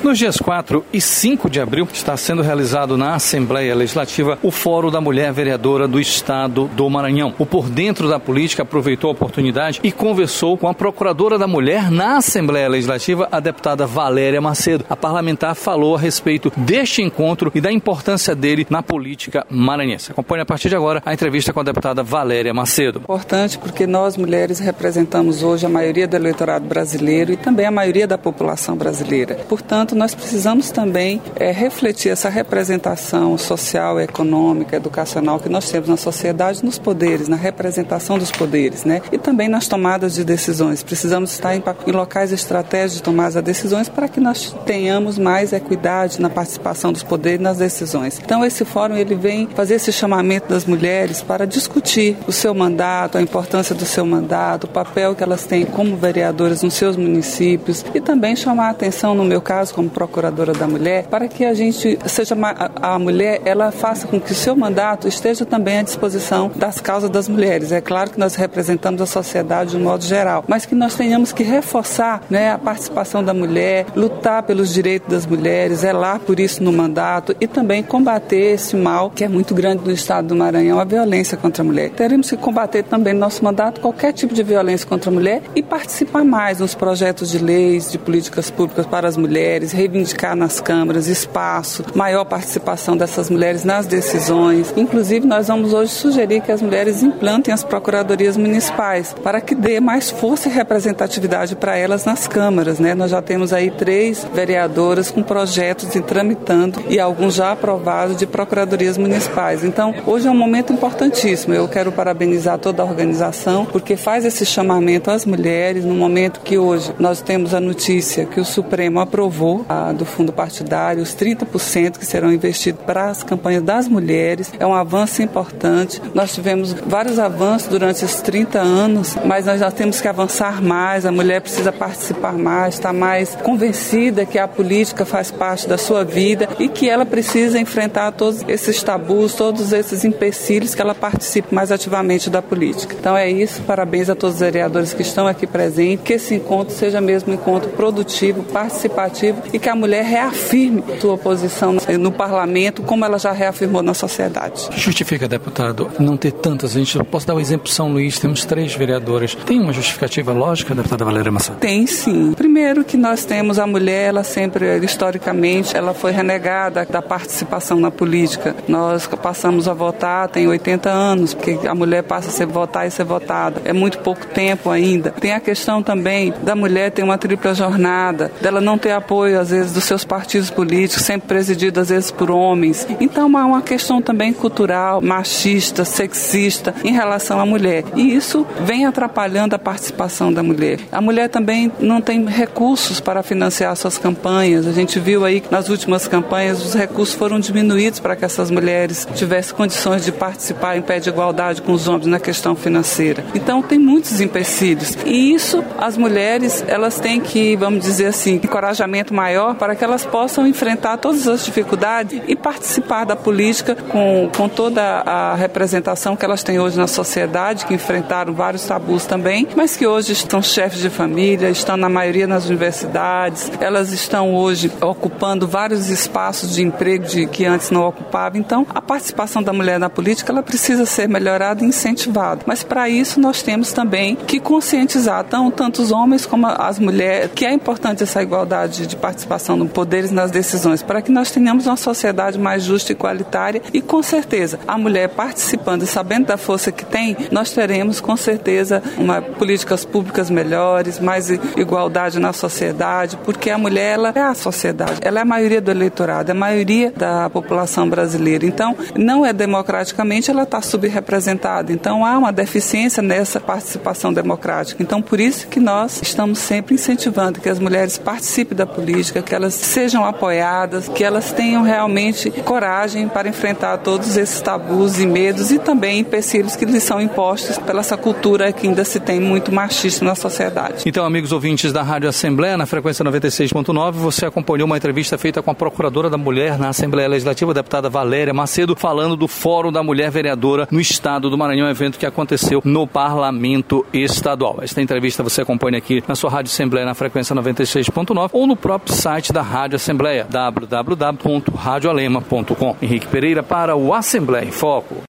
Nos dias 4 e 5 de abril, está sendo realizado na Assembleia Legislativa o Fórum da Mulher Vereadora do Estado do Maranhão. O Por Dentro da Política aproveitou a oportunidade e conversou com a Procuradora da Mulher na Assembleia Legislativa, a deputada Valéria Macedo. A parlamentar falou a respeito deste encontro e da importância dele na política maranhense. Acompanhe a partir de agora a entrevista com a deputada Valéria Macedo. Importante porque nós, mulheres, representamos hoje a maioria do eleitorado brasileiro e também a maioria da população brasileira. Portanto, nós precisamos também refletir essa representação social, econômica, educacional que nós temos na sociedade, nos poderes, na representação dos poderes, né? E também nas tomadas de decisões. Precisamos estar em locais estratégicos de tomar as decisões para que nós tenhamos mais equidade na participação dos poderes nas decisões. Então, esse fórum ele vem fazer esse chamamento das mulheres para discutir o seu mandato, a importância do seu mandato, o papel que elas têm como vereadoras nos seus municípios e também chamar a atenção, no meu caso, como procuradora da mulher, para que a mulher ela faça com que o seu mandato esteja também à disposição das causas das mulheres. É claro que nós representamos a sociedade de um modo geral, mas que nós tenhamos que reforçar, né, a participação da mulher, lutar pelos direitos das mulheres, zelar por isso no mandato e também combater esse mal que é muito grande no estado do Maranhão, a violência contra a mulher. Teremos que combater também no nosso mandato qualquer tipo de violência contra a mulher e participar mais nos projetos de leis, de políticas públicas para as mulheres, reivindicar nas câmaras espaço, maior participação dessas mulheres nas decisões. Inclusive, nós vamos hoje sugerir que as mulheres implantem as procuradorias municipais para que dê mais força e representatividade para elas nas câmaras, né? Nós já temos aí 3 vereadoras com projetos tramitando e alguns já aprovados de procuradorias municipais. Então, hoje é um momento importantíssimo. Eu quero parabenizar toda a organização porque faz esse chamamento às mulheres no momento que hoje nós temos a notícia que o Supremo aprovou do fundo partidário, os 30% que serão investidos para as campanhas das mulheres. É um avanço importante. Nós tivemos vários avanços durante esses 30 anos, mas nós já temos que avançar mais. A mulher precisa participar mais, estar mais convencida que a política faz parte da sua vida e que ela precisa enfrentar todos esses tabus, todos esses empecilhos, que ela participe mais ativamente da política. Então é isso, parabéns a todos os vereadores que estão aqui presentes, que esse encontro seja mesmo um encontro produtivo, participativo e que a mulher reafirme sua posição no parlamento, como ela já reafirmou na sociedade. Justifica, deputado, não ter tantas, posso dar o exemplo de São Luís, temos 3 vereadoras. Tem uma justificativa lógica, deputada Valéria Macedo? Tem sim. Primeiro que nós temos a mulher, ela sempre, historicamente, ela foi renegada da participação na política. Nós passamos a votar, tem 80 anos, porque a mulher passa a votar e ser votada. É muito pouco tempo ainda. Tem a questão também da mulher ter uma tripla jornada, dela não ter apoio, às vezes, dos seus partidos políticos, sempre presidido, às vezes, por homens. Então, há uma questão também cultural, machista, sexista, em relação à mulher. E isso vem atrapalhando a participação da mulher. A mulher também não tem recursos para financiar suas campanhas. A gente viu aí que nas últimas campanhas os recursos foram diminuídos para que essas mulheres tivessem condições de participar em pé de igualdade com os homens na questão financeira. Então, tem muitos empecilhos. E isso, as mulheres, elas têm que, vamos dizer assim, encorajamento maior para que elas possam enfrentar todas as dificuldades e participar da política com toda a representação que elas têm hoje na sociedade, que enfrentaram vários tabus também, mas que hoje estão chefes de família, estão na maioria nas universidades, elas estão hoje ocupando vários espaços de emprego que antes não ocupavam. Então, a participação da mulher na política, ela precisa ser melhorada e incentivada. Mas, para isso, nós temos também que conscientizar tanto os homens como as mulheres, que é importante essa igualdade de participação no poderes nas decisões, para que nós tenhamos uma sociedade mais justa e igualitária e, com certeza, a mulher participando e sabendo da força que tem, nós teremos, com certeza, políticas públicas melhores, mais igualdade na sociedade, porque a mulher, ela é a sociedade, ela é a maioria do eleitorado, é a maioria da população brasileira. Então, não é democraticamente, ela está subrepresentada. Então, há uma deficiência nessa participação democrática. Então, por isso que nós estamos sempre incentivando que as mulheres participem da política, que elas sejam apoiadas, que elas tenham realmente coragem para enfrentar todos esses tabus e medos e também empecilhos que lhes são impostos pela essa cultura que ainda se tem muito machista na sociedade. Então, amigos ouvintes da Rádio Assembleia, na frequência 96.9, você acompanhou uma entrevista feita com a Procuradora da Mulher na Assembleia Legislativa, a deputada Valéria Macedo, falando do Fórum da Mulher Vereadora no Estado do Maranhão, evento que aconteceu no Parlamento Estadual. Esta entrevista você acompanha aqui na sua Rádio Assembleia na frequência 96.9 ou no próprio site da Rádio Assembleia, www.radioalema.com. Henrique Pereira para o Assembleia em Foco.